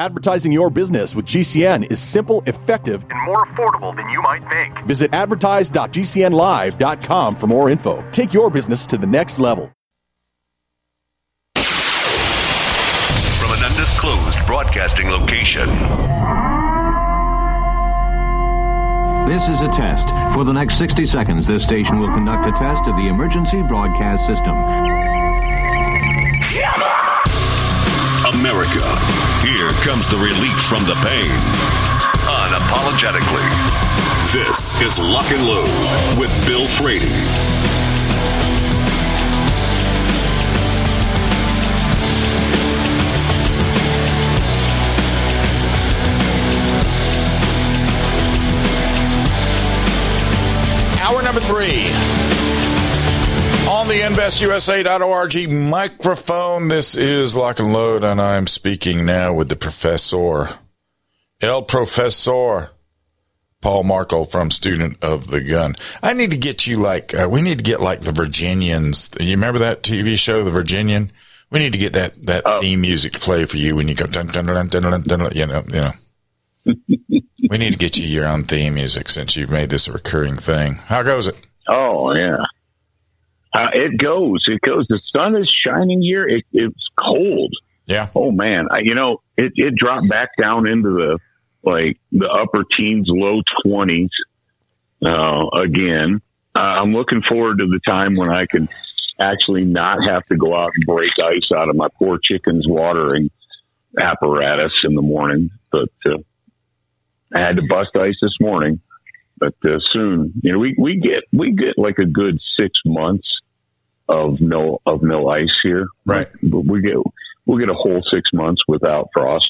Advertising your business with GCN is simple, effective, and more affordable than you might think. Visit advertise.gcnlive.com for more info. Take your business to the next level. From an undisclosed broadcasting location. This is a test. For the next 60 seconds, this station will conduct a test of the emergency broadcast system. America, here comes the relief from the pain. Unapologetically. This is Lock and Load with Bill Frady. Hour number 3 on the InvestUSA.org microphone. This is Lock and Load, and I'm speaking now with the professor, El Professor, Paul Markel from Student of the Gun. I need to get you we need to get like the Virginians. You remember that TV show, The Virginian? We need to get that theme music to play for you when you go, dun, dun, dun, dun, dun, dun, you know. We need to get you your own theme music since you've made this a recurring thing. How goes it? Oh, yeah. It goes. The sun is shining here. It's cold. Yeah. Oh, man. It dropped back down into the upper teens, low 20s again. I'm looking forward to the time when I can actually not have to go out and break ice out of my poor chicken's watering apparatus in the morning. But I had to bust ice this morning, but soon, we get like a good 6 months of no ice here. Right. We'll get a whole 6 months without frost.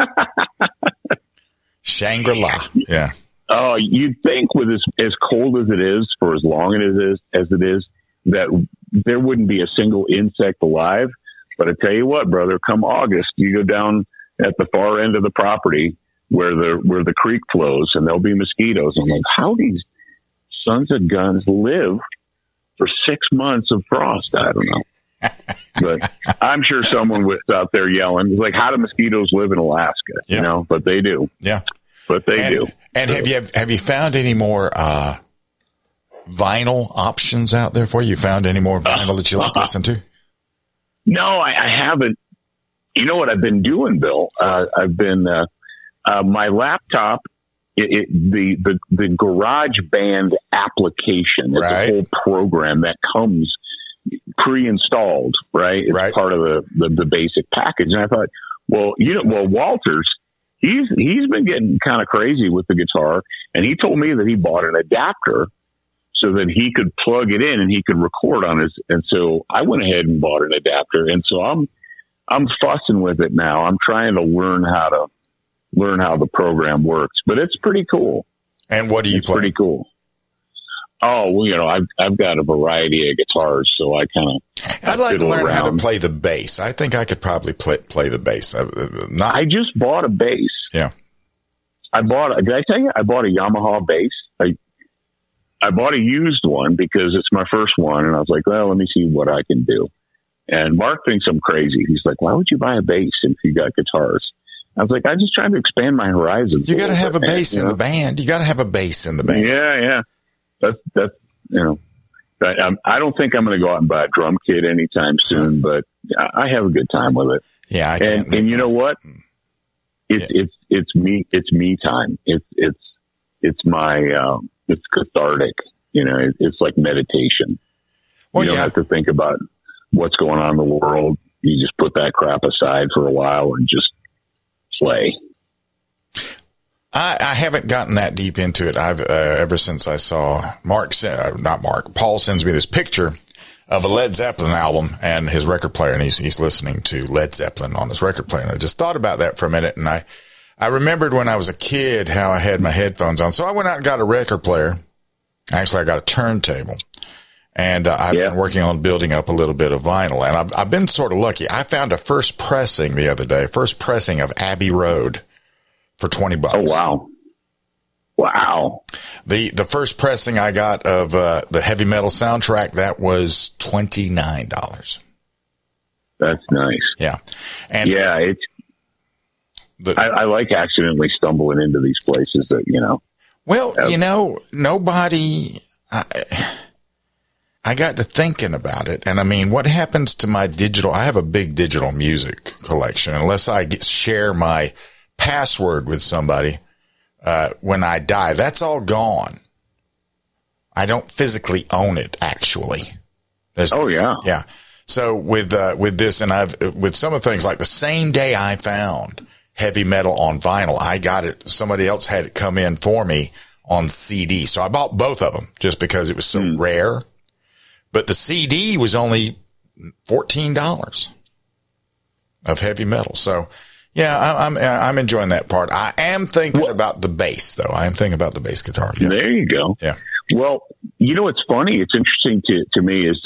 Shangri-La. Yeah. Oh, you'd think with as cold as it is for as long as it is, that there wouldn't be a single insect alive. But I tell you what, brother, come August, you go down at the far end of the property where the creek flows, and there'll be mosquitoes. I'm like, how these sons of guns live for 6 months of frost? I don't know. But I'm sure someone was out there yelling, like, how do mosquitoes live in Alaska? Yeah. But they do. Yeah. But they do. And have you found any more vinyl options out there for you? Found any more vinyl that you like to listen to? No, I haven't. You know what I've been doing, Bill? I've been my laptop, the GarageBand application. It's a whole program that comes pre-installed, right? It's part of the basic package. And I thought, Walters, he's been getting kind of crazy with the guitar, and he told me that he bought an adapter so that he could plug it in and he could record on his. And so I went ahead and bought an adapter, and so I'm fussing with it now. I'm trying to learn how the program works, but it's pretty cool. And what do you play? Pretty cool. Oh, well, I've got a variety of guitars, so I kind of. I'd like to learn how to play the bass. I think I could probably play the bass. I just bought a bass. Yeah. Did I tell you? I bought a Yamaha bass. I bought a used one because it's my first one, and I was like, well, let me see what I can do. And Mark thinks I'm crazy. He's like, why would you buy a bass if you got guitars? I was like, I'm just trying to expand my horizons. You got to have a bass in the band. You got to have a bass in the band. Yeah. That's I don't think I'm going to go out and buy a drum kit anytime soon, but I have a good time with it. Yeah. And you know what? It's me time. It's my, it's cathartic. It's like meditation. Well, you don't have to think about what's going on in the world. You just put that crap aside for a while and just play. I haven't gotten that deep into it. I've ever since I saw Paul sends me this picture of a Led Zeppelin album and his record player, and he's listening to Led Zeppelin on his record player. And I just thought about that for a minute, and I remembered when I was a kid how I had my headphones on. So I went out and got a record player. Actually, I got a turntable. And I've been working on building up a little bit of vinyl. And I've been sort of lucky. I found a first pressing the other day, of Abbey Road for $20. Oh, wow. Wow. The first pressing I got of the Heavy Metal soundtrack, that was $29. That's nice. Yeah. And it's I like accidentally stumbling into these places that, Well, nobody, I got to thinking about it. And I mean, what happens to my digital? I have a big digital music collection. Unless I share my password with somebody, when I die, that's all gone. I don't physically own it, actually. Yeah. So with this, and with some of the things, like the same day I found heavy metal on vinyl, I got it. Somebody else had it come in for me on CD. So I bought both of them just because it was so rare. But the CD was only $14 of heavy metal. So yeah, I'm enjoying that part. I am thinking about the bass, though. I am thinking about the bass guitar. Yeah. There you go. Yeah. Well, what's funny? It's interesting to me is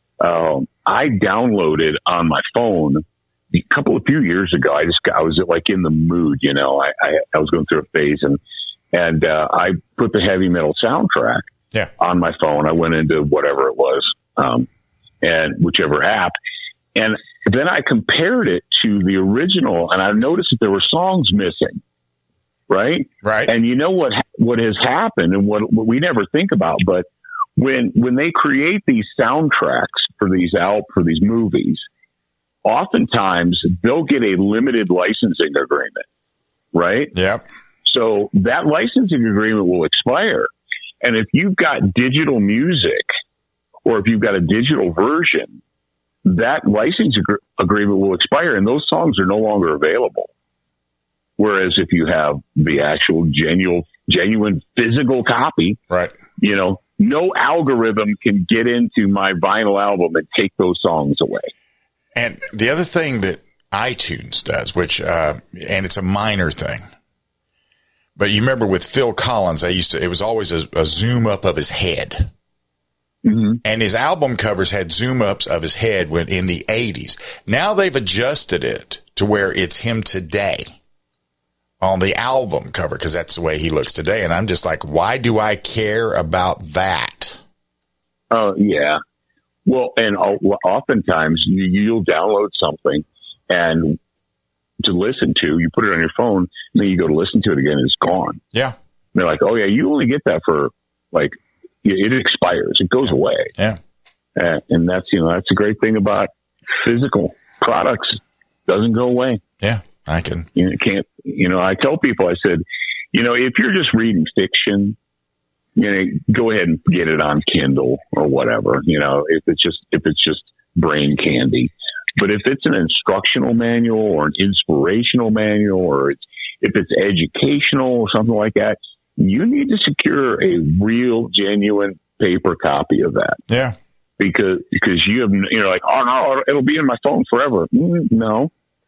I downloaded on my phone a few years ago. I was like in the mood, I was going through a phase and I put the heavy metal soundtrack on my phone. I went into whatever it was, and whichever app, and then I compared it to the original, and I noticed that there were songs missing. Right. And you know what has happened, and what we never think about, but when they create these soundtracks for these movies, oftentimes they'll get a limited licensing agreement. Right. Yep. So that licensing agreement will expire. And if you've got digital music, or if you've got a digital version, that license agreement will expire and those songs are no longer available. Whereas if you have the actual genuine physical copy, right, no algorithm can get into my vinyl album and take those songs away. And the other thing that iTunes does, which, and it's a minor thing, but you remember with Phil Collins, it was always a zoom up of his head. Mm-hmm. And his album covers had zoom ups of his head when in the 80s. Now they've adjusted it to where it's him today on the album cover, because that's the way he looks today. And I'm just like, why do I care about that? Oh, yeah. Well, and oftentimes you'll download something and to listen to, you put it on your phone, and then you go to listen to it again, and it's gone. Yeah. And they're like, oh, yeah, you only get that for, it expires. It goes away. Yeah. And that's, that's a great thing about physical products. Doesn't go away. Yeah. I can. You can't, I tell people, I said, if you're just reading fiction, go ahead and get it on Kindle or whatever, if it's just brain candy. But if it's an instructional manual or an inspirational manual, or if it's educational or something like that, you need to secure a real, genuine paper copy of that. Yeah. Because you're like, oh no, it'll be in my phone forever. No.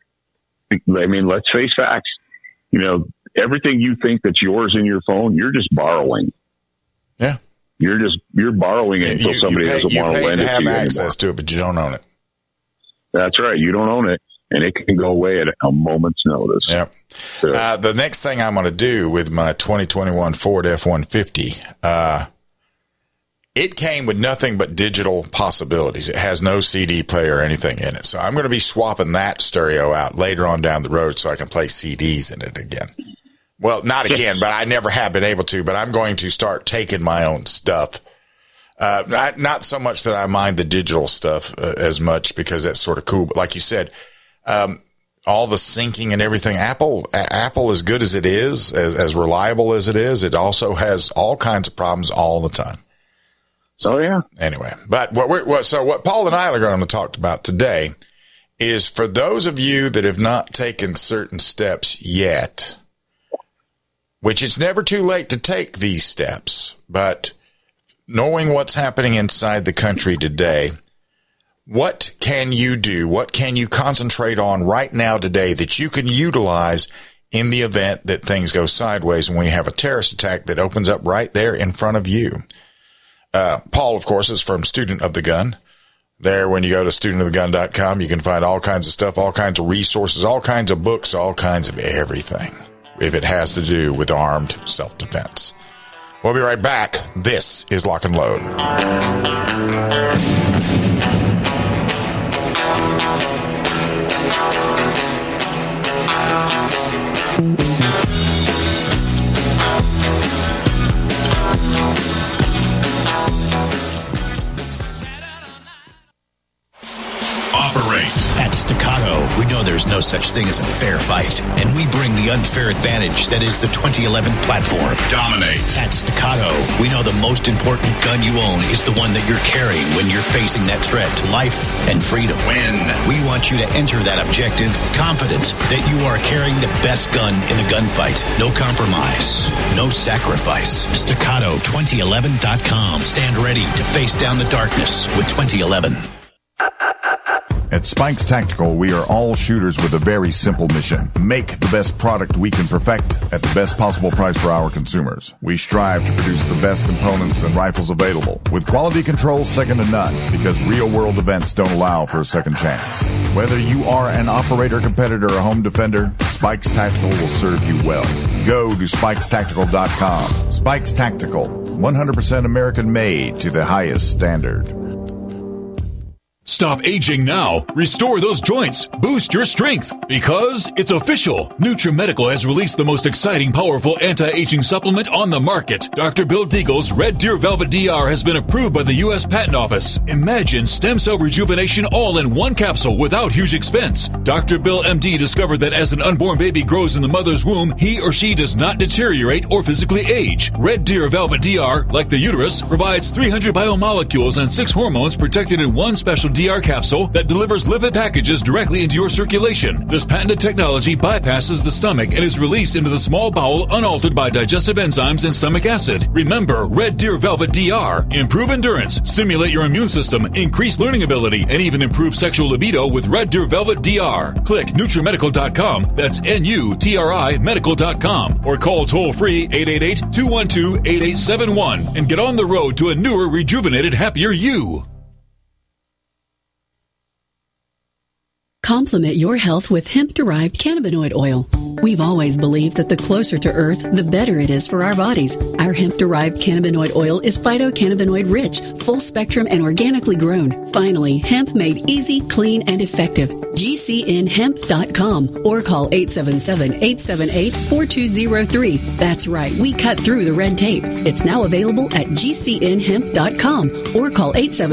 I mean, let's face facts. Everything you think that's yours in your phone, you're just borrowing. Yeah. You're borrowing it until somebody doesn't want to lend it to you anymore. You have access to it, but you don't own it. That's right. You don't own it, and it can go away at a moment's notice. Yeah. So, the next thing I'm going to do with my 2021 Ford F-150, it came with nothing but digital possibilities. It has no CD player or anything in it. So I'm going to be swapping that stereo out later on down the road so I can play CDs in it again. Well, not again, but I never have been able to, but I'm going to start taking my own stuff. Not so much that I mind the digital stuff as much, because that's sort of cool. But like you said, all the syncing and everything, Apple, as good as it is, as reliable as it is, it also has all kinds of problems all the time. So, oh yeah. Anyway, but what Paul and I are going to talk about today is, for those of you that have not taken certain steps yet, which it's never too late to take these steps, but knowing what's happening inside the country today, what can you do? What can you concentrate on right now today that you can utilize in the event that things go sideways and we have a terrorist attack that opens up right there in front of you? Paul, of course, is from Student of the Gun. There, when you go to studentofthegun.com, you can find all kinds of stuff, all kinds of resources, all kinds of books, all kinds of everything, if it has to do with armed self-defense. We'll be right back. This is Lock and Load. Operate. At Staccato, we know there's no such thing as a fair fight, and we bring the unfair advantage that is the 2011 platform. Dominate. At Staccato, we know the most important gun you own is the one that you're carrying when you're facing that threat to life and freedom. Win. We want you to enter that objective confident that you are carrying the best gun in the gunfight. No compromise. No sacrifice. Staccato2011.com. Stand ready to face down the darkness with 2011. At Spikes Tactical, we are all shooters with a very simple mission. Make the best product we can perfect at the best possible price for our consumers. We strive to produce the best components and rifles available, with quality control second to none, because real-world events don't allow for a second chance. Whether you are an operator, competitor, or home defender, Spikes Tactical will serve you well. Go to spikestactical.com. Spikes Tactical, 100% American-made to the highest standard. Stop aging now. Restore those joints. Boost your strength. Because it's official. NutriMedical has released the most exciting, powerful anti-aging supplement on the market. Dr. Bill Deagle's Red Deer Velvet DR has been approved by the U.S. Patent Office. Imagine stem cell rejuvenation all in one capsule without huge expense. Dr. Bill MD discovered that as an unborn baby grows in the mother's womb, he or she does not deteriorate or physically age. Red Deer Velvet DR, like the uterus, provides 300 biomolecules and 6 hormones protected in one special DR capsule that delivers lipid packages directly into your circulation. This patented technology bypasses the stomach and is released into the small bowel unaltered by digestive enzymes and stomach acid. Remember, Red Deer Velvet DR. Improve endurance, stimulate your immune system, increase learning ability, and even improve sexual libido with Red Deer Velvet DR. Click NutriMedical.com, that's N-U-T-R-I medical.com, or call toll-free 888-212-8871 and get on the road to a newer, rejuvenated, happier you. Complement your health with hemp-derived cannabinoid oil. We've always believed that the closer to Earth, the better it is for our bodies. Our hemp-derived cannabinoid oil is phytocannabinoid-rich, full-spectrum, and organically grown. Finally, hemp made easy, clean, and effective. GCNhemp.com or call 877-878-4203. That's right, we cut through the red tape. It's now available at GCNhemp.com or call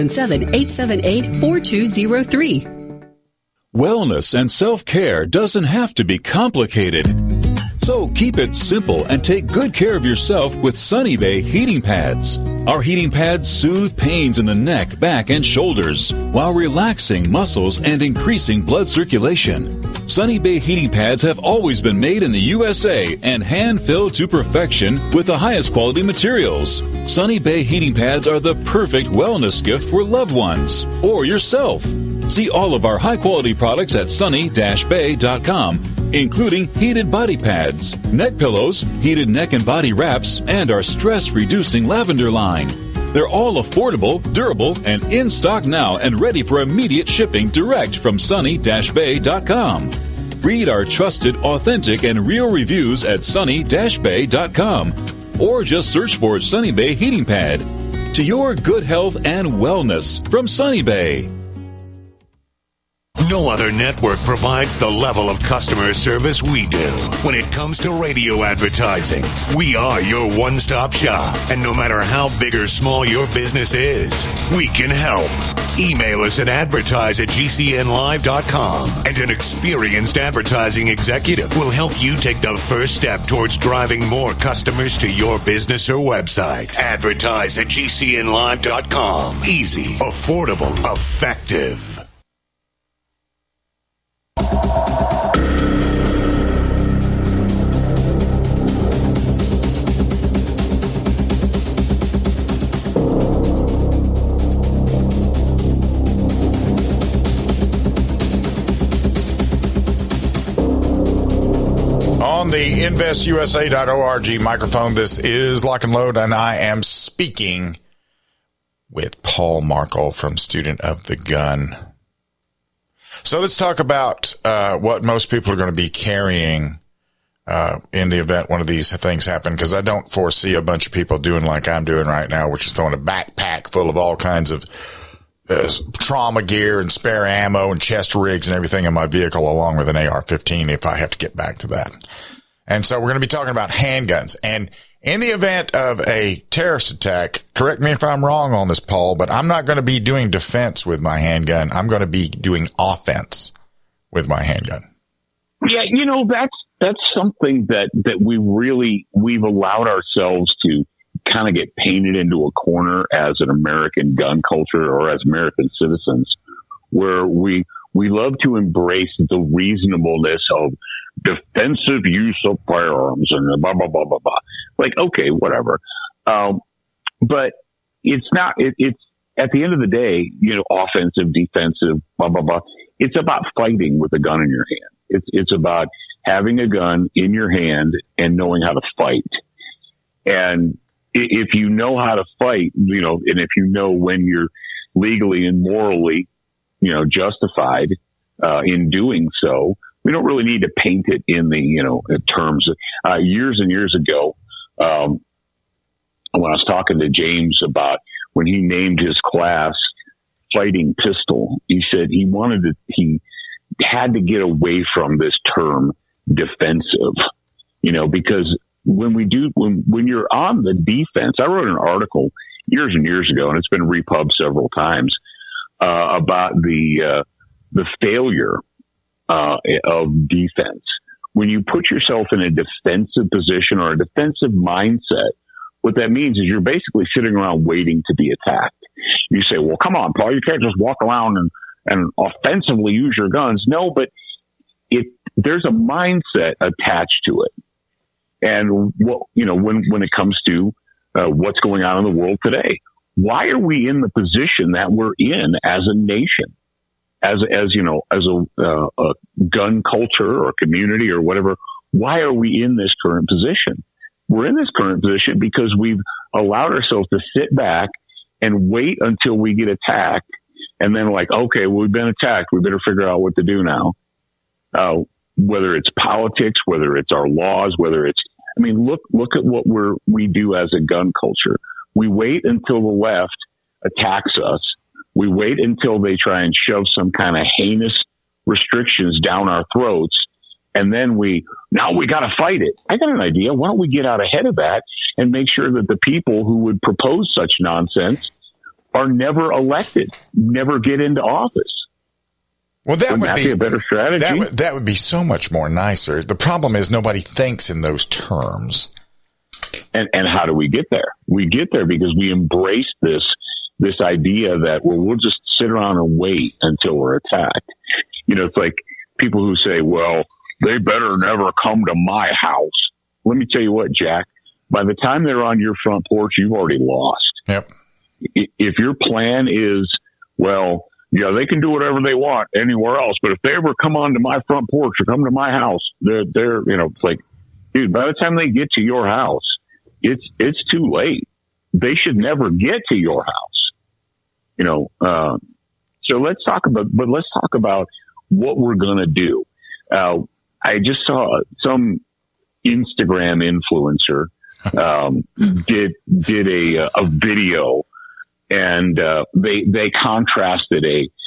877-878-4203. Wellness and self-care doesn't have to be complicated. So keep it simple and take good care of yourself with Sunny Bay heating pads. Our heating pads soothe pains in the neck, back, and shoulders while relaxing muscles and increasing blood circulation. Sunny Bay heating pads have always been made in the USA and hand-filled to perfection with the highest quality materials. Sunny Bay heating pads are the perfect wellness gift for loved ones or yourself. See all of our high-quality products at sunny-bay.com, including heated body pads, neck pillows, heated neck and body wraps, and our stress-reducing lavender line. They're all affordable, durable, and in stock now and ready for immediate shipping direct from sunny-bay.com. Read our trusted, authentic, and real reviews at sunny-bay.com or just search for Sunny Bay Heating Pad. To your good health and wellness from Sunny Bay. No other network provides the level of customer service we do. When it comes to radio advertising, we are your one-stop shop. And no matter how big or small your business is, we can help. Email us at advertise@gcnlive.com, and an experienced advertising executive will help you take the first step towards driving more customers to your business or website. Advertise at gcnlive.com. Easy, affordable, effective. On the InvestUSA.org microphone, this is Lock and Load, and I am speaking with Paul Markel from Student of the Gun. So let's talk about what most people are going to be carrying in the event one of these things happen, because I don't foresee a bunch of people doing like I'm doing right now, which is throwing a backpack full of all kinds of trauma gear and spare ammo and chest rigs and everything in my vehicle, along with an AR-15 if I have to get back to that. And so we're going to be talking about handguns. And in the event of a terrorist attack, correct me if I'm wrong on this, Paul, but I'm not going to be doing defense with my handgun. I'm going to be doing offense with my handgun. Yeah, that's something that we've allowed ourselves to kind of get painted into a corner as an American gun culture or as American citizens, where we love to embrace the reasonableness of defensive use of firearms and blah, blah, blah, blah, blah. Like, okay, whatever. But it's not, it's at the end of the day, offensive, defensive, blah, blah, blah. It's about fighting with a gun in your hand. It's about having a gun in your hand and knowing how to fight. And if you know how to fight, and if you know when you're legally and morally, justified, in doing so, we don't really need to paint it in the, terms of, years and years ago, when I was talking to James about when he named his class Fighting Pistol, he said he had to get away from this term defensive, because when you're on the defense, I wrote an article years and years ago, and it's been repub several times, about the failure of defense. When you put yourself in a defensive position or a defensive mindset, what that means is you're basically sitting around waiting to be attacked. You say, well, come on, Paul, you can't just walk around and offensively use your guns. No, but there's a mindset attached to it. And when it comes to what's going on in the world today, why are we in the position that we're in as a nation? As a gun culture or community or whatever, why are we in this current position? We're in this current position because we've allowed ourselves to sit back and wait until we get attacked. And then okay, well, we've been attacked. We better figure out what to do now. Whether it's politics, whether it's our laws, look at what we do as a gun culture. We wait until the left attacks us. We wait until they try and shove some kind of heinous restrictions down our throats. And then we got to fight it. I got an idea. Why don't we get out ahead of that and make sure that the people who would propose such nonsense are never elected, never get into office? Well, that would be a better strategy. That would be so much more nicer. The problem is nobody thinks in those terms. And how do we get there? We get there because we embrace this idea that, we'll just sit around and wait until we're attacked. It's like people who say, well, they better never come to my house. Let me tell you what, Jack, by the time they're on your front porch, you've already lost. Yep. If your plan is, well, yeah, they can do whatever they want anywhere else, but if they ever come onto my front porch or come to my house, they're it's like, dude, by the time they get to your house, it's too late. They should never get to your house. So let's talk about what we're going to do. I just saw some Instagram influencer, did a video, and, they contrasted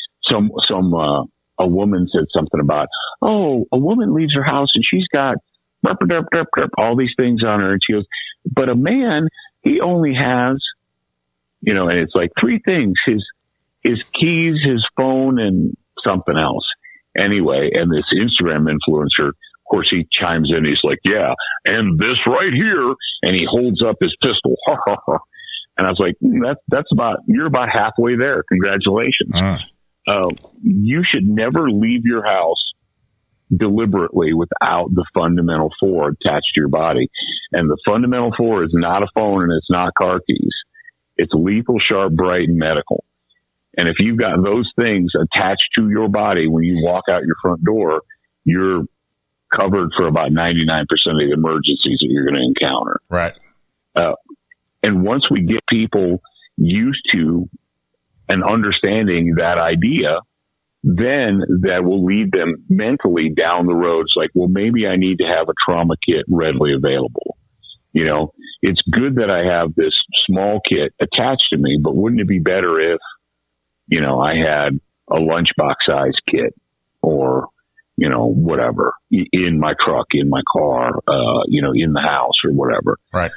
a woman said something about, a woman leaves her house and she's got all these things on her. And she goes, but a man, he only has, and it's like 3 things, his keys, his phone, and something else. Anyway, and this Instagram influencer, of course, he chimes in. He's like, yeah, and this right here. And he holds up his pistol. And I was like, you're about halfway there. Congratulations. You should never leave your house deliberately without the fundamental 4 attached to your body. And the fundamental 4 is not a phone and it's not car keys. It's lethal, sharp, bright, and medical. And if you've got those things attached to your body when you walk out your front door, you're covered for about 99% of the emergencies that you're going to encounter. Right. And once we get people used to and understanding that idea, then that will lead them mentally down the road. It's like, well, maybe I need to have a trauma kit readily available. It's good that I have this small kit attached to me, but wouldn't it be better if, I had a lunchbox size kit or, whatever, in my truck, in my car, in the house or whatever. Right.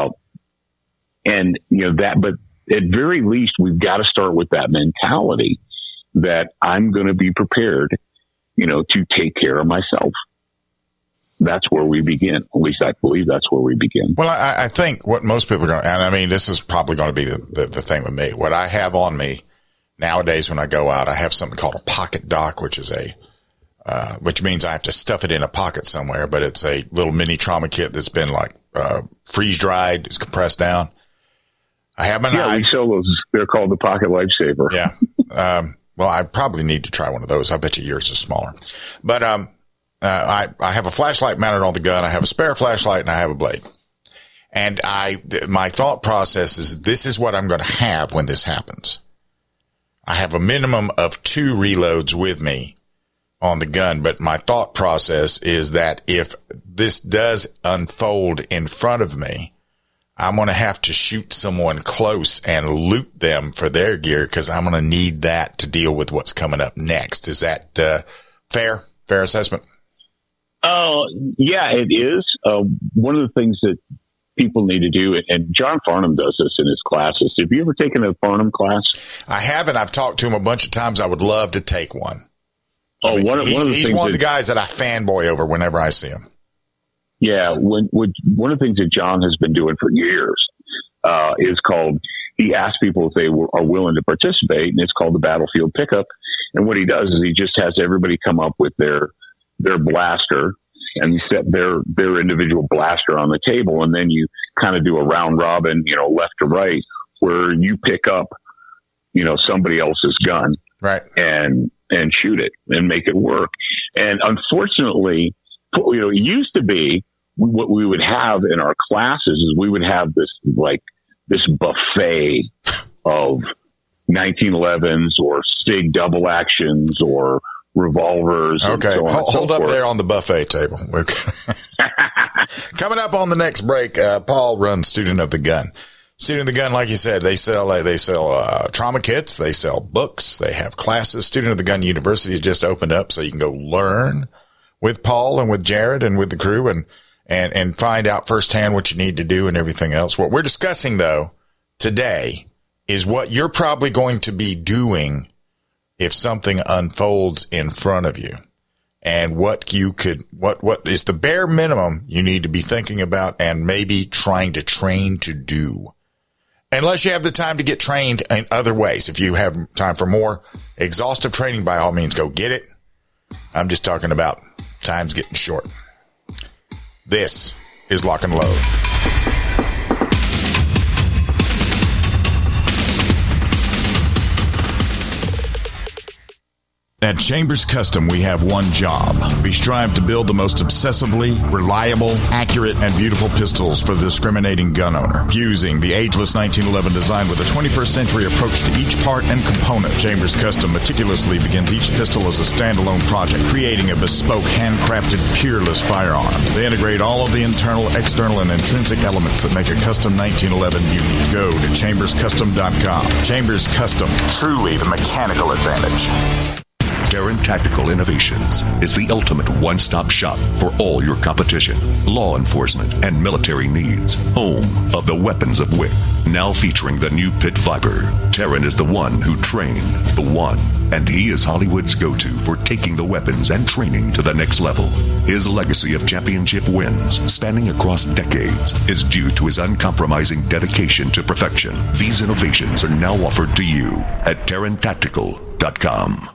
And, but at very least, we've got to start with that mentality that I'm going to be prepared, to take care of myself. That's where we begin. At least I believe that's where we begin. Well, I think what most people are going to, and I mean, this is probably going to be the thing with me. What I have on me nowadays when I go out, I have something called a pocket doc, which is which means I have to stuff it in a pocket somewhere, but it's a little mini trauma kit that's been freeze dried, it's compressed down. I have my knife. Yeah, we sell those. They're called the Pocket Lifesaver. Yeah. Well, I probably need to try one of those. I bet you yours is smaller. But I have a flashlight mounted on the gun. I have a spare flashlight and I have a blade. And my thought process is this is what I'm going to have when this happens. I have a minimum of 2 reloads with me on the gun, but my thought process is that if this does unfold in front of me, I'm going to have to shoot someone close and loot them for their gear because I'm going to need that to deal with what's coming up next. Is that fair assessment? Yeah, it is. One of the things that people need to do, and John Farnham does this in his classes. Have you ever taken a Farnham class? I haven't. I've talked to him a bunch of times. I would love to take one. One of the he's one of the guys that I fanboy over whenever I see him. Yeah, one of the things that John has been doing for years is called, he asks people if they are willing to participate, and it's called the Battlefield Pickup. And what he does is he just has everybody come up with their blaster, and you set their individual blaster on the table, and then you kind of do a round robin, left to right, where you pick up, somebody else's gun, right, and shoot it and make it work. And unfortunately, it used to be what we would have in our classes is we would have this buffet of 1911s or SIG double actions or revolvers. Okay, and so on hold up there on the buffet table. Coming up on the next break, Paul runs Student of the Gun. Student of the Gun, like you said, they sell trauma kits, they sell books, they have classes. Student of the Gun University has just opened up, so you can go learn with Paul and with Jared and with the crew and find out firsthand what you need to do and everything else. What we're discussing though today is what you're probably going to be doing if something unfolds in front of you, and what is the bare minimum you need to be thinking about and maybe trying to train to do. Unless you have the time to get trained in other ways. If you have time for more exhaustive training, by all means, go get it. I'm just talking about time's getting short. This is Lock and Load. At Chambers Custom, we have one job. We strive to build the most obsessively reliable, accurate, and beautiful pistols for the discriminating gun owner. Fusing the ageless 1911 design with a 21st century approach to each part and component, Chambers Custom meticulously begins each pistol as a standalone project, creating a bespoke, handcrafted, peerless firearm. They integrate all of the internal, external, and intrinsic elements that make a custom 1911 unique. Go to chamberscustom.com. Chambers Custom, truly the mechanical advantage. Terran Tactical Innovations is the ultimate one-stop shop for all your competition, law enforcement, and military needs. Home of the weapons of Wick. Now featuring the new Pit Viper. Terran is the one who trained the one, and he is Hollywood's go-to for taking the weapons and training to the next level. His legacy of championship wins, spanning across decades, is due to his uncompromising dedication to perfection. These innovations are now offered to you at TerranTactical.com.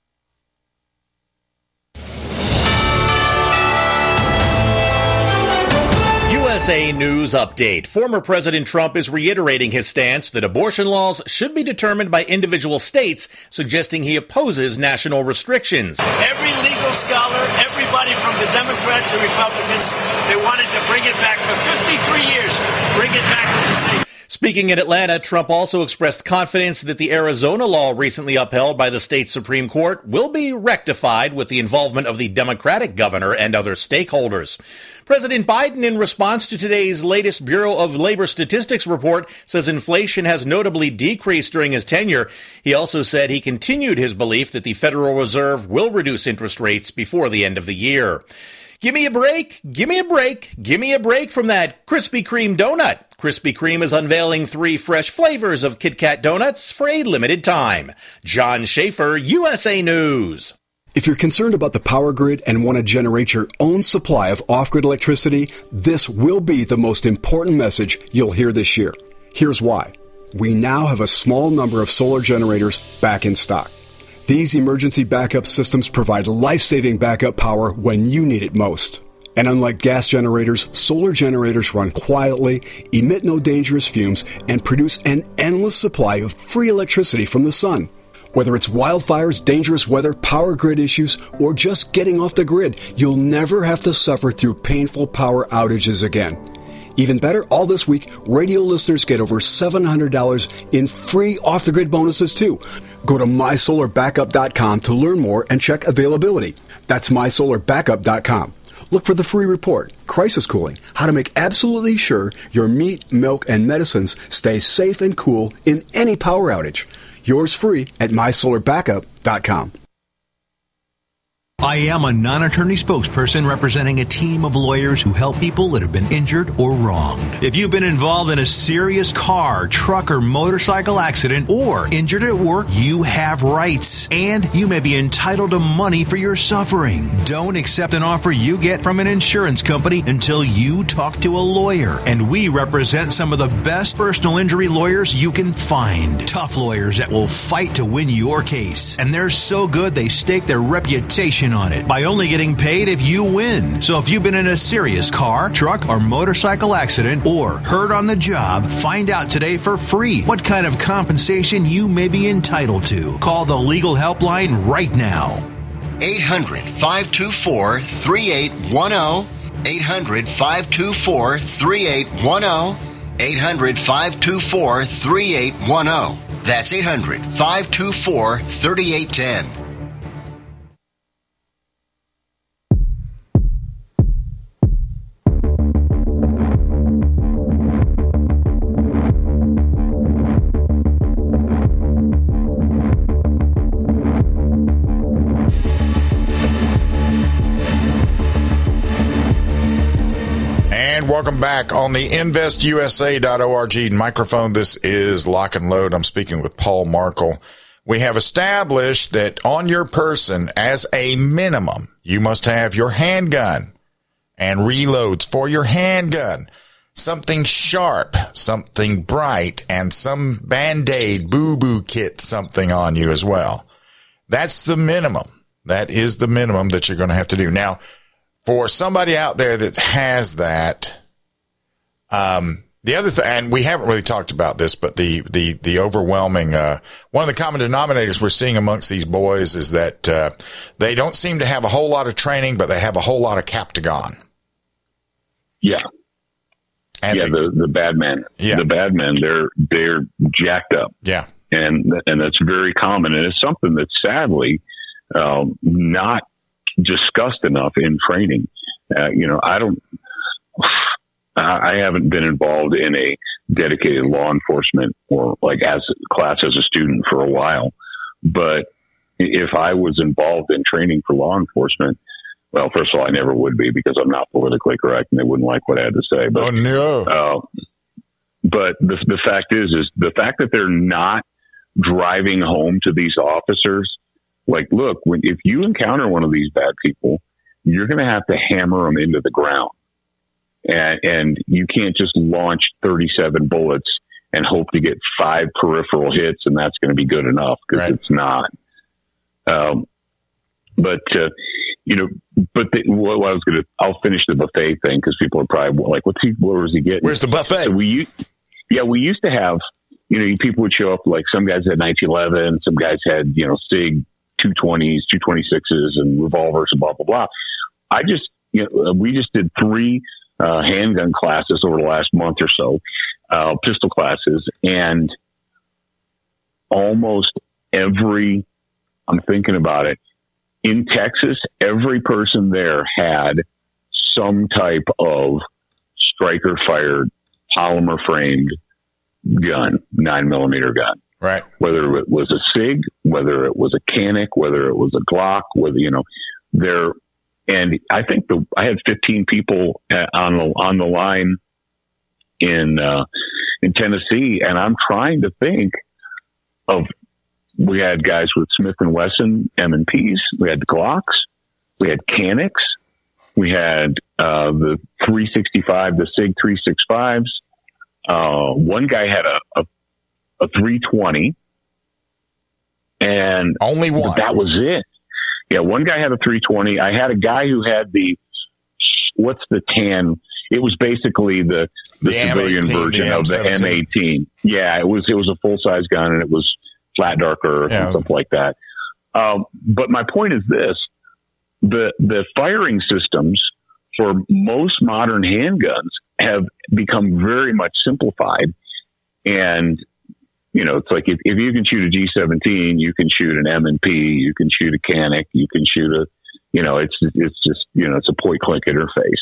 USA News Update. Former President Trump is reiterating his stance that abortion laws should be determined by individual states, suggesting he opposes national restrictions. Every legal scholar, everybody from the Democrats and Republicans, they wanted to bring it back for 53 years, bring it back from the states. Speaking in Atlanta, Trump also expressed confidence that the Arizona law recently upheld by the state Supreme Court will be rectified with the involvement of the Democratic governor and other stakeholders. President Biden, in response to today's latest Bureau of Labor Statistics report, says inflation has notably decreased during his tenure. He also said he continued his belief that the Federal Reserve will reduce interest rates before the end of the year. Give me a break, give me a break, give me a break from that Krispy Kreme donut. Krispy Kreme is unveiling 3 fresh flavors of Kit Kat donuts for a limited time. John Schaefer, USA News. If you're concerned about the power grid and want to generate your own supply of off-grid electricity, this will be the most important message you'll hear this year. Here's why. We now have a small number of solar generators back in stock. These emergency backup systems provide life-saving backup power when you need it most. And unlike gas generators, solar generators run quietly, emit no dangerous fumes, and produce an endless supply of free electricity from the sun. Whether it's wildfires, dangerous weather, power grid issues, or just getting off the grid, you'll never have to suffer through painful power outages again. Even better, all this week, radio listeners get over $700 in free off-the-grid bonuses, too. Go to mysolarbackup.com to learn more and check availability. That's mysolarbackup.com. Look for the free report, Crisis Cooling, how to make absolutely sure your meat, milk, and medicines stay safe and cool in any power outage. Yours free at mysolarbackup.com. I am a non-attorney spokesperson representing a team of lawyers who help people that have been injured or wronged. If you've been involved in a serious car, truck, or motorcycle accident or injured at work, you have rights, and you may be entitled to money for your suffering. Don't accept an offer you get from an insurance company until you talk to a lawyer, and we represent some of the best personal injury lawyers you can find. Tough lawyers that will fight to win your case, and they're so good they stake their reputation on it by only getting paid if you win. So if you've been in a serious car, truck, or motorcycle accident or hurt on the job, find out today for free what kind of compensation you may be entitled to. Call the legal helpline right now. 800-524-3810. 800-524-3810. 800-524-3810. That's 800-524-3810. Welcome back on the InvestUSA.org microphone. This is Lock and Load. I'm speaking with Paul Markel. We have established that on your person, as a minimum, you must have your handgun and reloads for your handgun, something sharp, something bright, and some Band-Aid, boo-boo kit, something on you as well. That's the minimum. That is the minimum that you're going to have to do. Now, for somebody out there that has that, the other thing, and we haven't really talked about this, but the overwhelming, one of the common denominators we're seeing amongst these boys is that, they don't seem to have a whole lot of training, but they have a whole lot of Captagon. Yeah. And the bad men. Yeah. The bad men, they're jacked up. Yeah. And that's very common. And it's something that's sadly, not discussed enough in training. I haven't been involved in a dedicated law enforcement or like as a class as a student for a while. But if I was involved in training for law enforcement, well, first of all, I never would be because I'm not politically correct and they wouldn't like what I had to say. But, oh, no. But the fact is the fact that they're not driving home to these officers, like, look, if you encounter one of these bad people, you're going to have to hammer them into the ground. And you can't just launch 37 bullets and hope to get 5 peripheral hits and that's going to be good enough because it's not. I'll finish the buffet thing because people are probably like, what was he getting? Where's the buffet? So we used to have, people would show up, like some guys had 1911, some guys had, SIG 220s, 226s and revolvers and blah, blah, blah. We just did 3 handgun classes over the last month or so. pistol classes, and almost every, I'm thinking about it, in Texas, every person there had some type of striker-fired, polymer-framed gun, 9mm gun. Right. Whether it was a SIG, whether it was a Canik, whether it was a Glock, whether, and I think I had 15 people on the line in Tennessee, and I'm trying to think of, we had guys with Smith & Wesson M&Ps, we had Glocks, we had Caniks, we had the 365, the SIG 365s. One guy had a 320, and only one. That was it. Yeah, one guy had a 320. I had a guy who had what's the tan? It was basically the civilian M18, version of the M18. Yeah, it was a full size gun, and it was flat darker or something like that. But my point is this: the firing systems for most modern handguns have become very much simplified, and it's like if you can shoot a G17, you can shoot an M&P, you can shoot a Canik, you can shoot it's just it's a point click interface.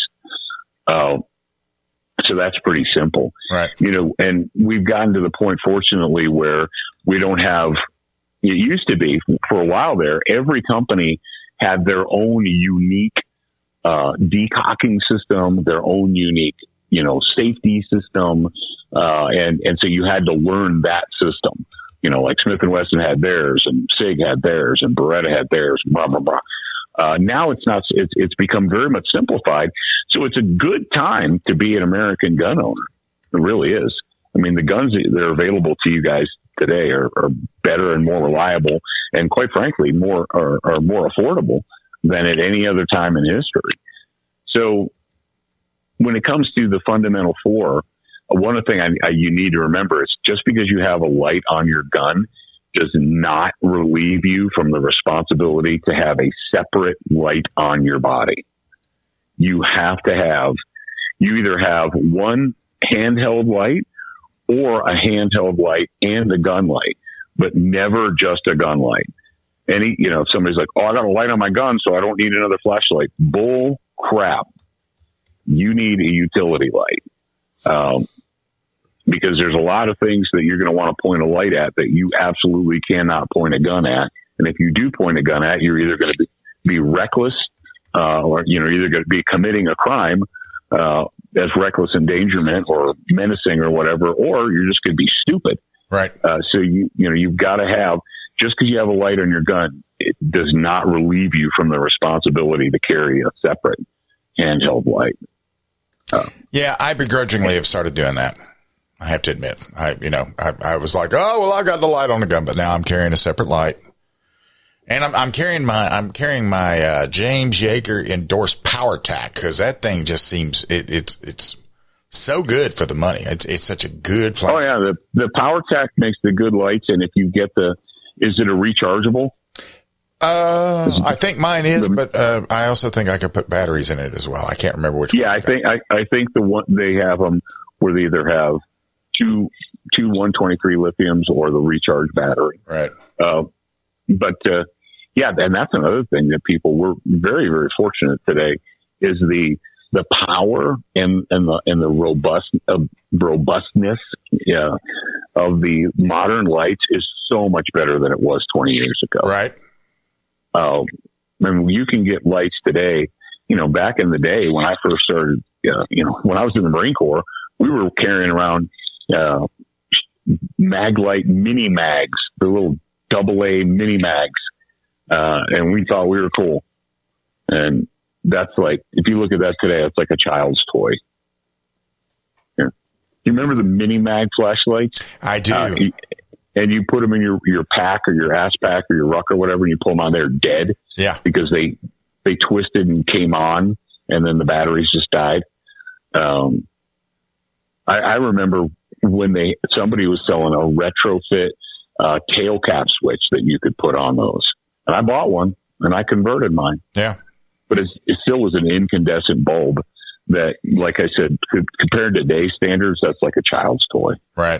So that's pretty simple, right? And we've gotten to the point, fortunately, where we don't have. It used to be for a while there, every company had their own unique decocking system, their own unique safety system. And so you had to learn that system, like Smith & Wesson had theirs, and SIG had theirs, and Beretta had theirs, blah, blah, blah. Now it's become very much simplified. So it's a good time to be an American gun owner. It really is. I mean, the guns that are available to you guys today are better and more reliable, and quite frankly, are more affordable than at any other time in history. So when it comes to the fundamental four, one of the things you need to remember is just because you have a light on your gun does not relieve you from the responsibility to have a separate light on your body. You either have one handheld light or a handheld light and a gun light, but never just a gun light. If somebody's like, I got a light on my gun, so I don't need another flashlight. Bull crap. You need a utility light. Because there's a lot of things that you're going to want to point a light at that you absolutely cannot point a gun at. And if you do point a gun at, you're either going to be reckless, or you're either going to be committing a crime, as reckless endangerment or menacing or whatever, or you're just going to be stupid. Right. So you've got to have, just because you have a light on your gun, it does not relieve you from the responsibility to carry a separate handheld light. Yeah, I begrudgingly have started doing that. I have to admit, I was like, I got the light on the gun, but now I'm carrying a separate light, and I'm carrying my James Yeager endorsed PowerTac, because that thing just seems it's so good for the money. It's such a good flash. Oh yeah, the PowerTac makes the good lights, and if you get is it a rechargeable? I think mine is, but I also think I could put batteries in it as well. I can't remember which. Yeah, I think the one they have them where they either have two 123 lithiums or the recharge battery. Right. Yeah, and that's another thing that we're very, very fortunate today is the power and the robustness of the modern lights is so much better than it was 20 years ago. Right. I mean, you can get lights today. Back in the day when I first started, when I was in the Marine Corps, we were carrying around Maglite mini mags, the little AA mini mags, and we thought we were cool. And that's like, if you look at that today, it's like a child's toy. Yeah. You remember the mini mag flashlights? I do. And you put them in your pack or your ass pack or your ruck or whatever, and you pull them on, they're dead. Yeah. Because they twisted and came on, and then the batteries just died. I remember when somebody was selling a retrofit tail cap switch that you could put on those. And I bought one, and I converted mine. Yeah. But it still was an incandescent bulb that, like I said, compared to today's standards, that's like a child's toy. Right.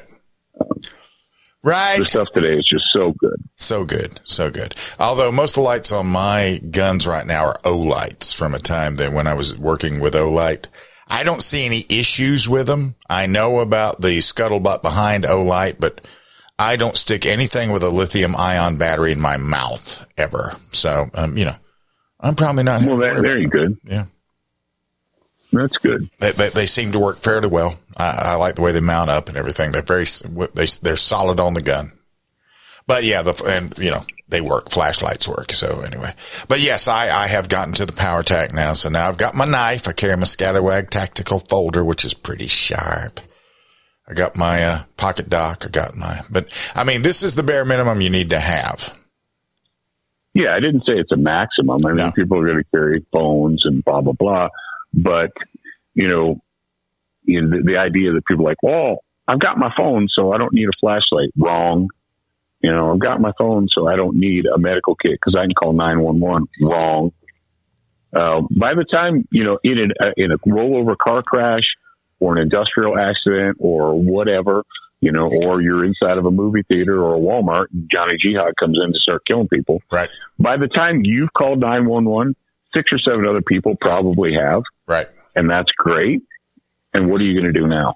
Right. The stuff today is just so good. So good. So good. Although most of the lights on my guns right now are O-lights from a time that when I was working with O-light. I don't see any issues with them. I know about the scuttlebutt behind O-light, but I don't stick anything with a lithium ion battery in my mouth ever. So, I'm probably not. Well, very good. Yeah. That's good. They seem to work fairly well. I like the way they mount up and everything. They're they're solid on the gun. But yeah, they work. Flashlights work. So anyway, but yes, I have gotten to the PowerTac now. So now I've got my knife. I carry my Scalawag tactical folder, which is pretty sharp. I got my pocket dock. But I mean, this is the bare minimum you need to have. Yeah, I didn't say it's a maximum. I mean, people are going to carry phones and blah, blah, blah. But, the idea that people are like, well, I've got my phone, so I don't need a flashlight. Wrong. I've got my phone, so I don't need a medical kit because I can call 911. Wrong. By the time, in a rollover car crash or an industrial accident or whatever, or you're inside of a movie theater or a Walmart and Johnny Jihad comes in to start killing people. Right. By the time you've called 911, 6 or 7 other people probably have. Right. And that's great. And what are you going to do now?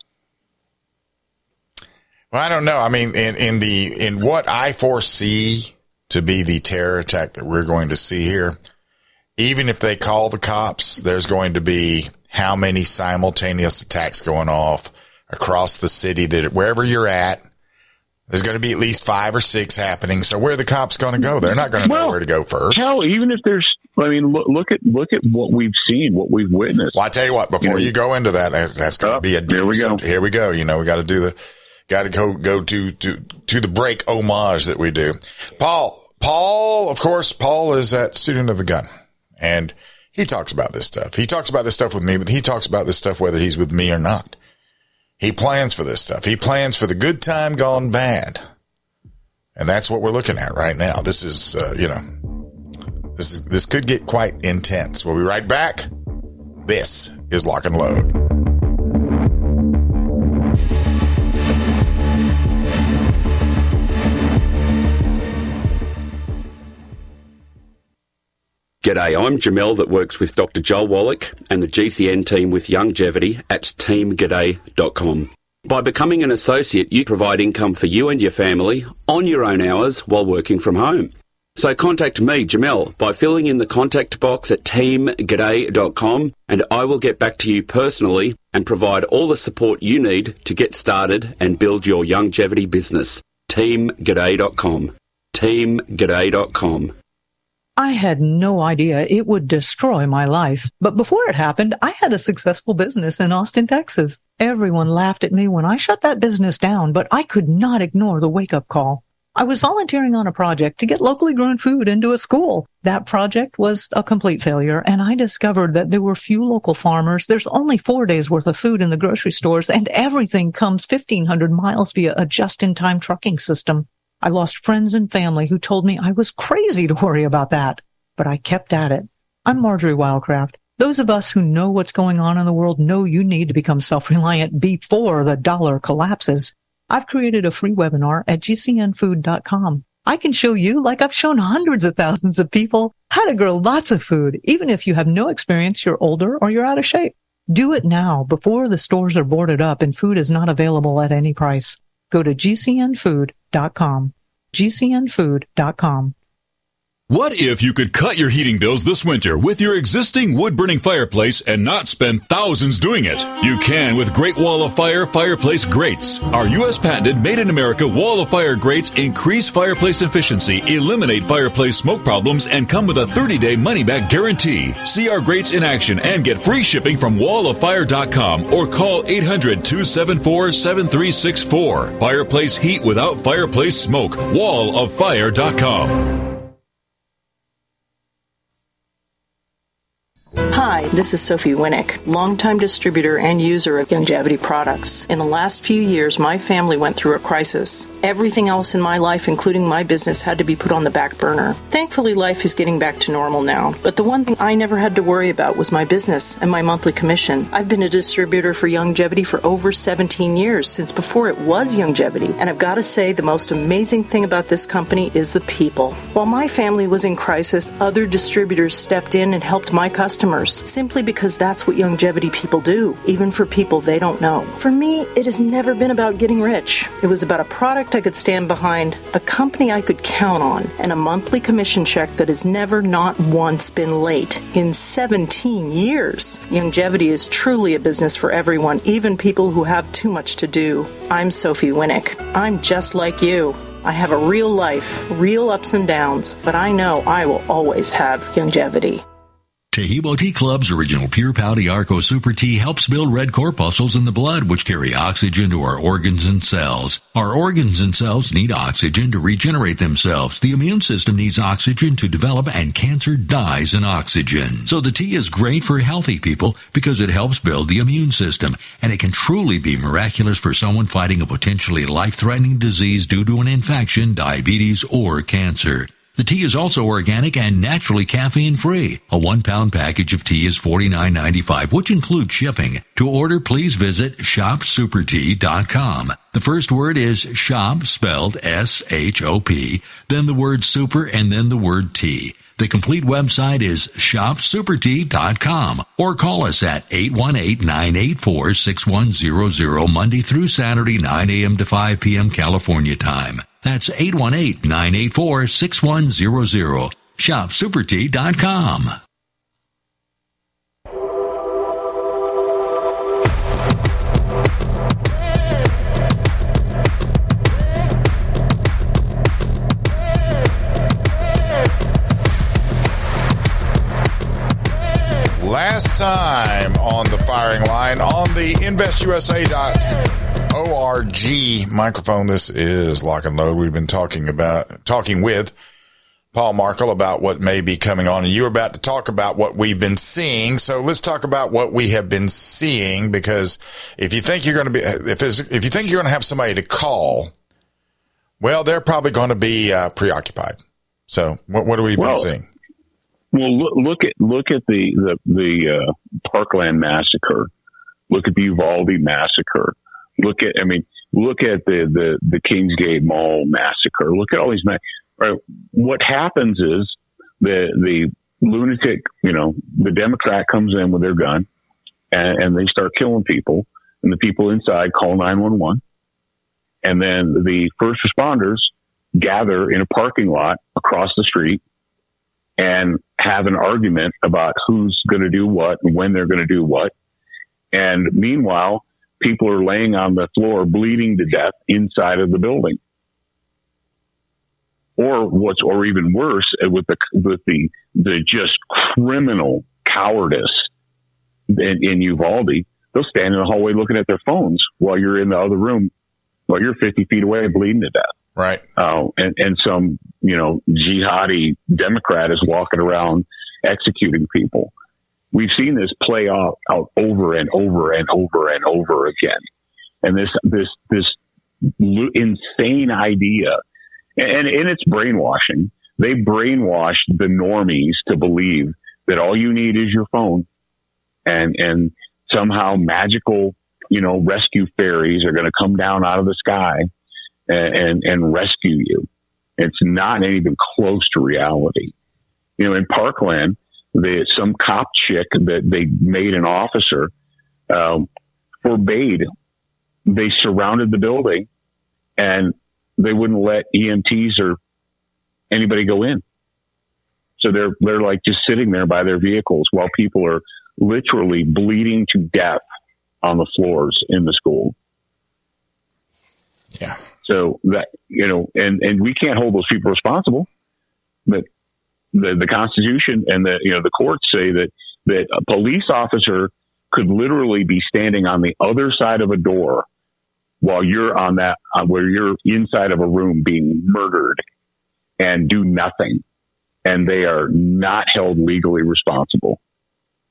Well, I don't know. I mean, in what I foresee to be the terror attack that we're going to see here, even if they call the cops, there's going to be how many simultaneous attacks going off across the city that wherever you're at, there's going to be at least 5 or 6 happening. So where are the cops going to go? They're not going to know where to go first. Hell, even if there's, look at what we've seen, what we've witnessed. Well, I tell you what, before you go into that, that's going to be a deep. Here we go. Here we go. We got to go to the break homage that we do. Paul, of course, Paul is that student of the gun, and he talks about this stuff. He talks about this stuff with me, but he talks about this stuff whether he's with me or not. He plans for this stuff. He plans for the good time gone bad. And that's what we're looking at right now. This is, this could get quite intense. We'll be right back. This is Lock and Load. G'day, I'm Jamel that works with Dr. Joel Wallach and the GCN team with Youngevity at teamg'day.com. By becoming an associate, you provide income for you and your family on your own hours while working from home. So contact me, Jamel, by filling in the contact box at teamg'day.com and I will get back to you personally and provide all the support you need to get started and build your Youngevity business. teamg'day.com. teamg'day.com. I had no idea it would destroy my life. But before it happened, I had a successful business in Austin, Texas. Everyone laughed at me when I shut that business down, but I could not ignore the wake-up call. I was volunteering on a project to get locally grown food into a school. That project was a complete failure, and I discovered that there were few local farmers. There's only 4 days worth of food in the grocery stores, and everything comes 1,500 miles via a just-in-time trucking system. I lost friends and family who told me I was crazy to worry about that, but I kept at it. I'm Marjorie Wildcraft. Those of us who know what's going on in the world know you need to become self-reliant before the dollar collapses. I've created a free webinar at gcnfood.com. I can show you, like I've shown hundreds of thousands of people, how to grow lots of food, even if you have no experience, you're older, or you're out of shape. Do it now before the stores are boarded up and food is not available at any price. Go to gcnfood.com. gcnfood.com. What if you could cut your heating bills this winter with your existing wood-burning fireplace and not spend thousands doing it? You can with Great Wall of Fire fireplace grates. Our U.S. patented made-in-America Wall of Fire grates increase fireplace efficiency, eliminate fireplace smoke problems, and come with a 30-day money-back guarantee. See our grates in action and get free shipping from walloffire.com or call 800-274-7364. Fireplace heat without fireplace smoke. walloffire.com. Hi, this is Sophie Winnick, longtime distributor and user of Youngevity products. In the last few years, my family went through a crisis. Everything else in my life, including my business, had to be put on the back burner. Thankfully, life is getting back to normal now, but the one thing I never had to worry about was my business and my monthly commission. I've been a distributor for Youngevity for over 17 years, since before it was Youngevity, and I've got to say the most amazing thing about this company is the people. While my family was in crisis, other distributors stepped in and helped my customers, simply because that's what Youngevity people do, even for people they don't know. For me, it has never been about getting rich. It was about a product I could stand behind, a company I could count on, and a monthly commission check that has never not once been late in 17 years. Youngevity is truly a business for everyone, even people who have too much to do. I'm Sophie Winnick. I'm just like you. I have a real life, real ups and downs, but I know I will always have Youngevity. Taheebo Tea Club's original Pure Pouty Arco Super Tea helps build red corpuscles in the blood, which carry oxygen to our organs and cells. Our organs and cells need oxygen to regenerate themselves. The immune system needs oxygen to develop, and cancer dies in oxygen. So the tea is great for healthy people because it helps build the immune system, and it can truly be miraculous for someone fighting a potentially life-threatening disease due to an infection, diabetes, or cancer. The tea is also organic and naturally caffeine-free. A 1-pound package of tea is $49.95, which includes shipping. To order, please visit shopsupertea.com. The first word is shop, spelled S-H-O-P, then the word super, and then the word tea. The complete website is shopsupertea.com, or call us at 818-984-6100 Monday through Saturday, 9 a.m. to 5 p.m. California time. That's 818-984-6100. ShopSuperTea.com. Last time on the firing line on the InvestUSA.org microphone. This is Lock and Load. We've been talking with Paul Markel about what may be coming on, and you were about to talk about what we've been seeing. So let's talk about what we have been seeing, because if you think you're going to be, if you think you're going to have somebody to call, well, they're probably going to be preoccupied. So what have we been seeing? Well, look at the Parkland massacre. Look at the Uvalde massacre. Look at the Kingsgate Mall massacre. Look at all these. What happens is the lunatic, the Democrat comes in with their gun and they start killing people, and the people inside call 911, and then the first responders gather in a parking lot across the street and have an argument about who's going to do what and when they're going to do what. And meanwhile, people are laying on the floor bleeding to death inside of the building. Or even worse, with the just criminal cowardice in Uvalde, they'll stand in the hallway looking at their phones while you're in the other room, while you're 50 feet away bleeding to death. Right. And some, jihadi Democrat is walking around executing people. We've seen this play out over and over and over and over again. And this insane idea, and it's brainwashing. They brainwashed the normies to believe that all you need is your phone, and somehow magical, rescue fairies are going to come down out of the sky and rescue you. It's not even close to reality. In Parkland, some cop chick that they made an officer forbade. They surrounded the building, and they wouldn't let EMTs or anybody go in. So they're like just sitting there by their vehicles while people are literally bleeding to death on the floors in the school. Yeah. So that, and we can't hold those people responsible, but the Constitution and the courts say that a police officer could literally be standing on the other side of a door while you're where you're inside of a room being murdered and do nothing. And they are not held legally responsible.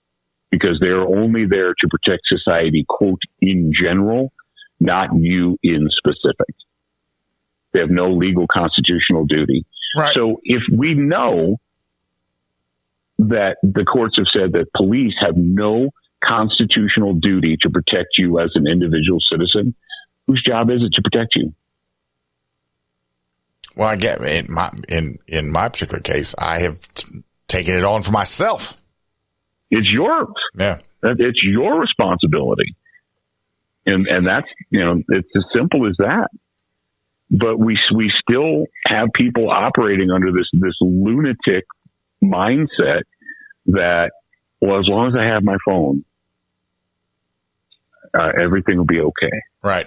because they're only there to protect society, quote, in general, not you in specific. They have no legal constitutional duty. Right. So if we know that the courts have said that police have no constitutional duty to protect you as an individual citizen, whose job is it to protect you? Well, I get in my particular case, I have taken it on for myself. It's yours. Yeah. It's your responsibility. And that's, it's as simple as that. But we still have people operating under this lunatic mindset that, well, as long as I have my phone, everything will be okay. Right.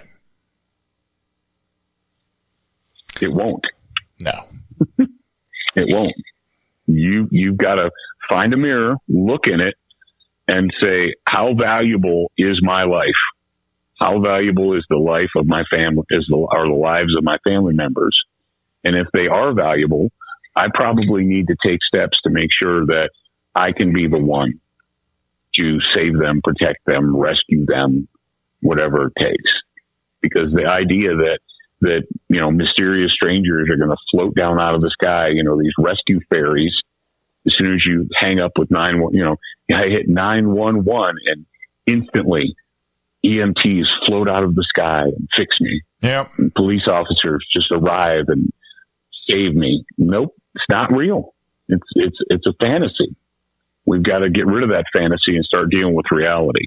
It won't. No. It won't. You've got to find a mirror, look in it, and say, how valuable is my life? How valuable is the life of my family, are the lives of my family members? And if they are valuable, I probably need to take steps to make sure that I can be the one to save them, protect them, rescue them, whatever it takes. Because the idea that mysterious strangers are going to float down out of the sky, these rescue ferries, as soon as you hang up with I hit 911 and instantly EMTs float out of the sky and fix me. Yep. And police officers just arrive and save me. Nope, it's not real. It's a fantasy. We've got to get rid of that fantasy and start dealing with reality.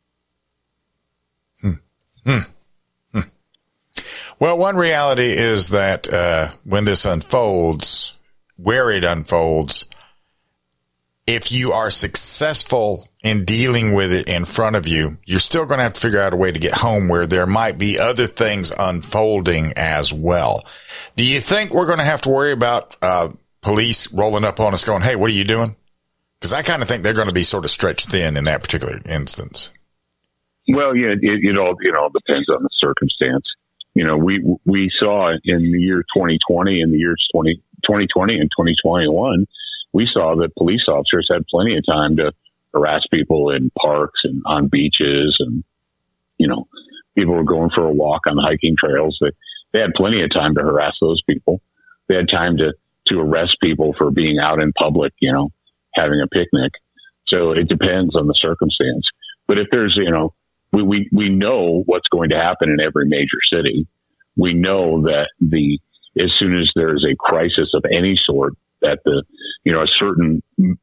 Well, one reality is that when this unfolds, where it unfolds, if you are successful in dealing with it in front of you, you're still going to have to figure out a way to get home where there might be other things unfolding as well. Do you think we're going to have to worry about police rolling up on us going, hey, what are you doing? Because I kind of think they're going to be sort of stretched thin in that particular instance. Well, yeah, it all depends on the circumstance. We saw in the year 2020 and the years 2020 and 2021, we saw that police officers had plenty of time to harass people in parks and on beaches, and people were going for a walk on hiking trails. They had plenty of time to harass those people. They had time to arrest people for being out in public, having a picnic. So it depends on the circumstance. But if there's, we know what's going to happen in every major city. We know that as soon as there is a crisis of any sort, that a certain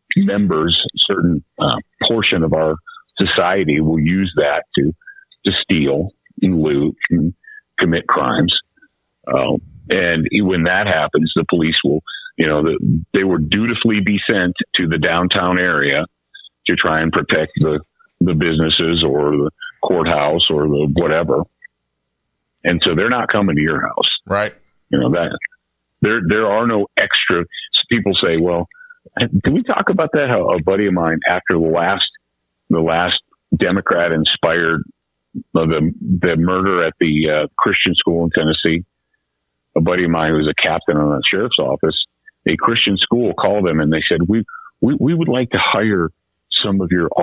portion of our society will use that to steal and loot and commit crimes. And when that happens, the police will, they would dutifully be sent to the downtown area to try and protect the businesses or the courthouse or the whatever. And so they're not coming to your house. Right. That there are no extra. People say, well, can we talk about that? How a buddy of mine, after the last Democrat inspired the murder at the Christian school in Tennessee, a buddy of mine who was a captain on the sheriff's office, a Christian school called him and they said, we would like to hire some of your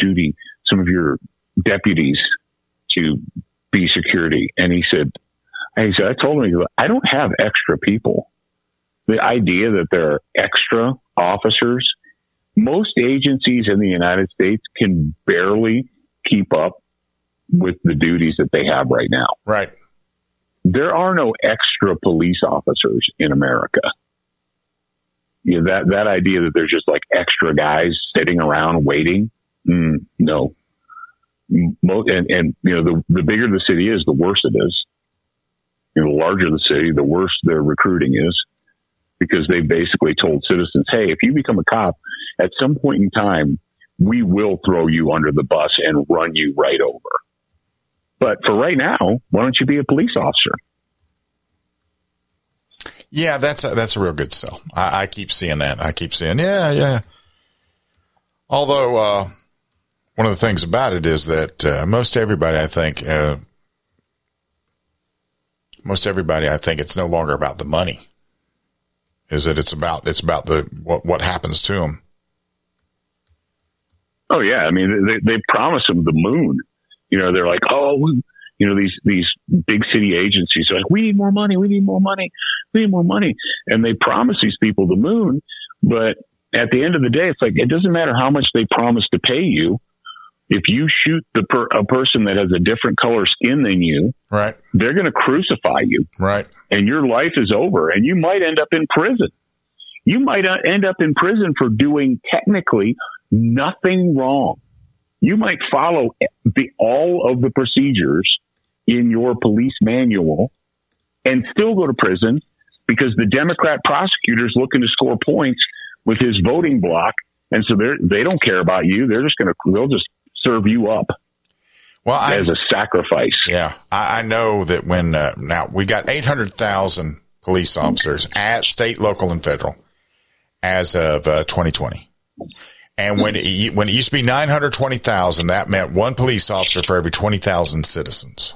deputies to be security. And he said, I told him, I don't have extra people. The idea that there are extra officers, most agencies in the United States can barely keep up with the duties that they have right now. Right. There are no extra police officers in America. That idea that there's just like extra guys sitting around waiting. No. And the bigger the city is, the worse it is. The larger the city, the worse their recruiting is, because they basically told citizens, hey, if you become a cop, at some point in time, we will throw you under the bus and run you right over. But for right now, why don't you be a police officer? Yeah, that's a real good sell. I keep seeing that. Yeah. Although, one of the things about it is that most everybody, I think it's no longer about the money. Is that it's about what happens to them. Oh yeah, I mean they promise them the moon. You know, they're like, these big city agencies are like, we need more money, and they promise these people the moon, but at the end of the day, it's like it doesn't matter how much they promise to pay you. If you shoot a person that has a different color skin than you, right, they're going to crucify you, right, and your life is over, and you might end up in prison. You might end up in prison for doing technically nothing wrong. You might follow all of the procedures in your police manual and still go to prison because the Democrat prosecutor's looking to score points with his voting block, and so they don't care about you. They'll just serve you up as a sacrifice. Yeah, I know that when now we got 800,000 police officers at state, local, and federal as of 2020, and when it used to be 920,000, that meant one police officer for every 20,000 citizens.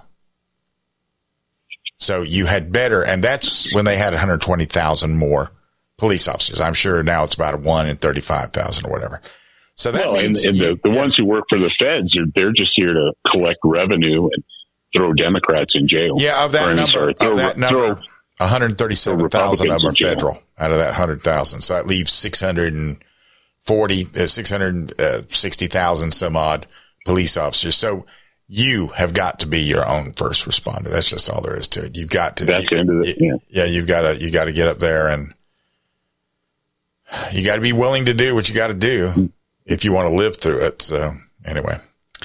So you had better, and that's when they had 120,000 more police officers. I'm sure now it's about 1 in 35,000 or whatever. So that means the ones who work for the feds, they're just here to collect revenue and throw Democrats in jail. Yeah, of that number, 137,000 of them are federal out of that 100,000. So that leaves 660,000 some odd police officers. So you have got to be your own first responder. That's just all there is to it. You've got to. That's the end of it. Yeah, you got to get up there, and you got to be willing to do what you got to do if you want to live through it. So anyway,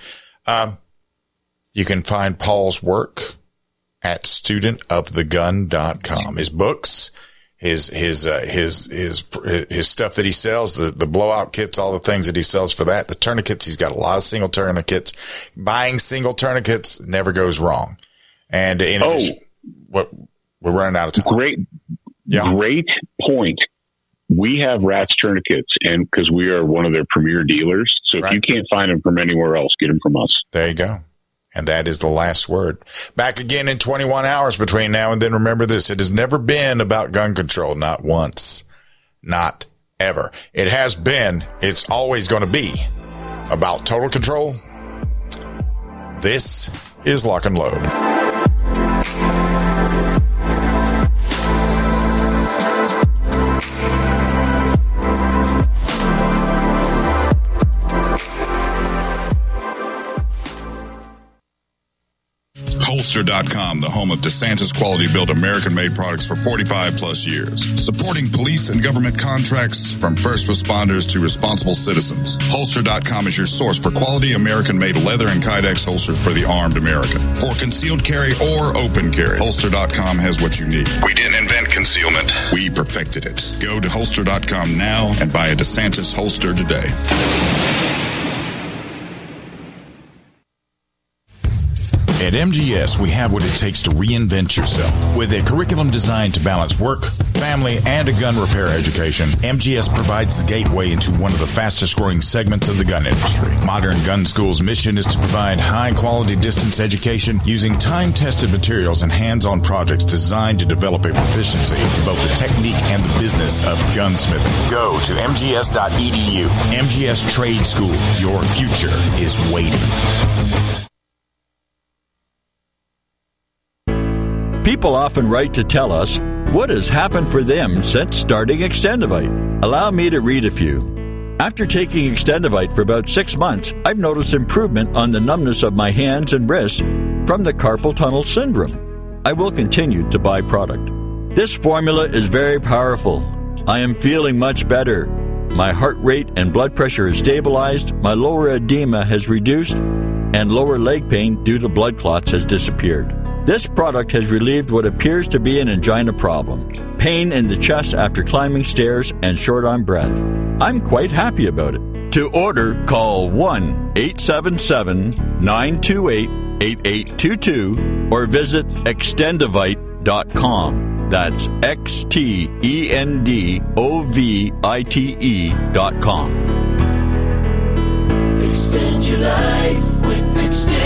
you can find Paul's work at studentofthegun.com. His books, his stuff that he sells, the blowout kits, all the things that he sells for that, the tourniquets. He's got a lot of single tourniquets. Buying single tourniquets never goes wrong. And in addition, we're running out of time. Great point. We have Rats tourniquets, and because we are one of their premier dealers. So if you can't find them from anywhere else, get them from us. There you go. And that is the last word. Back again in 21 hours between now and then. Remember this. It has never been about gun control. Not once. Not ever. It has been. It's always going to be about total control. This is Lock and Load. Holster.com, the home of DeSantis quality built American-made products for 45 plus years. Supporting police and government contracts from first responders to responsible citizens. Holster.com is your source for quality American-made leather and Kydex holsters for the armed American. For concealed carry or open carry, Holster.com has what you need. We didn't invent concealment. We perfected it. Go to Holster.com now and buy a DeSantis holster today. At MGS, we have what it takes to reinvent yourself. With a curriculum designed to balance work, family, and a gun repair education, MGS provides the gateway into one of the fastest growing segments of the gun industry. Modern Gun School's mission is to provide high-quality distance education using time-tested materials and hands-on projects designed to develop a proficiency in both the technique and the business of gunsmithing. Go to mgs.edu. MGS Trade School. Your future is waiting. People often write to tell us what has happened for them since starting Extendivite. Allow me to read a few. After taking Extendivite for about 6 months, I've noticed improvement on the numbness of my hands and wrists from the carpal tunnel syndrome. I will continue to buy product. This formula is very powerful. I am feeling much better. My heart rate and blood pressure is stabilized, my lower edema has reduced, and lower leg pain due to blood clots has disappeared. This product has relieved what appears to be an angina problem, pain in the chest after climbing stairs, and short on breath. I'm quite happy about it. To order, call 1-877-928-8822 or visit Extendivite.com. That's XTENDOVITE.com. Extend your life with Extendivite.